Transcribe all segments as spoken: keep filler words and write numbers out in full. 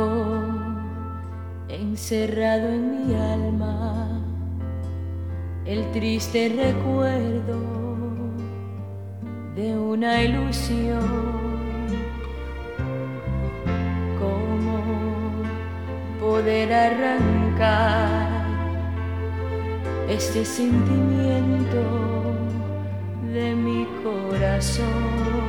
Llevo encerrado en mi alma el triste recuerdo de una ilusión. ¿Cómo poder arrancar este sentimiento de mi corazón?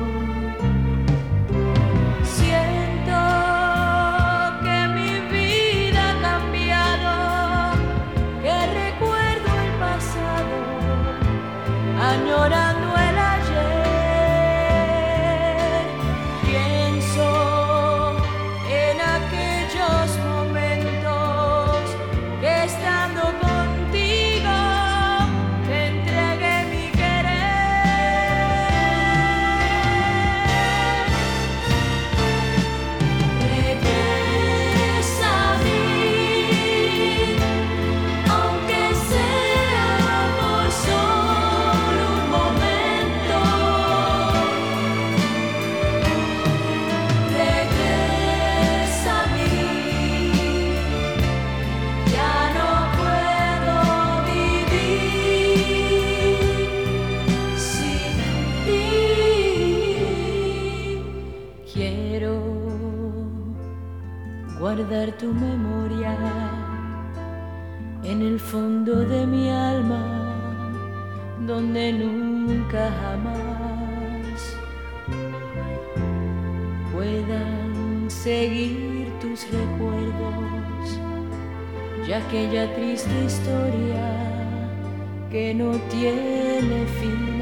Siento que mi vida ha cambiado, que recuerdo el pasado, añorando el ayer. Pienso en aquellos momentos que estando contigo te entregué mi querer. Regresa a mí, aunque sea por solo un momento. Regresa a mí, ya no puedo vivir sin ti. Quiero guardar tu memoria en el fondo de mi alma, donde nunca jamás puedan seguir tus recuerdos, ya aquella triste historia que no tiene fin.